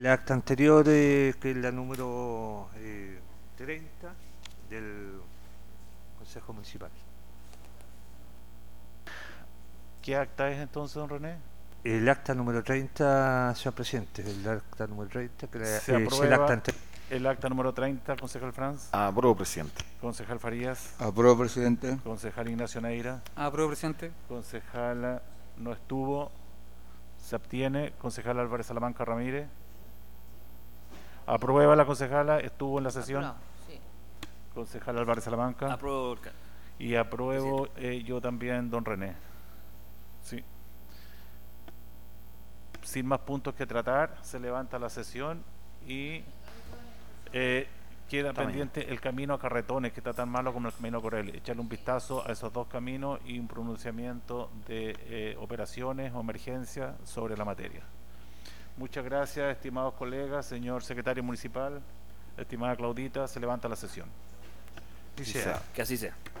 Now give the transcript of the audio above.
La acta anterior, que es la número 30 del Consejo Municipal. ¿Qué acta es entonces, don René? El acta número 30, señor presidente, el acta número 30, que Se es el acta aprueba anterior. el acta número 30, concejal Franz, Apruebo, presidente. concejal Farías, Apruebo, presidente. concejal Ignacio Neira, Apruebo, presidente. concejal no estuvo, se abstiene, concejal Álvarez Salamanca Ramírez. Aprueba la concejala, estuvo en la sesión. Apruebo, sí. Concejal Álvarez Salamanca. Apruebo. Y apruebo yo también, don René. Sí. Sin más puntos que tratar, se levanta la sesión y queda Está pendiente el camino a Carretones, que está tan malo como el camino a Corel. Echarle un vistazo a esos dos caminos y un pronunciamiento de operaciones o emergencias sobre la materia. Muchas gracias, estimados colegas, señor secretario municipal, estimada Claudita, se levanta la sesión. Dice, Que así sea.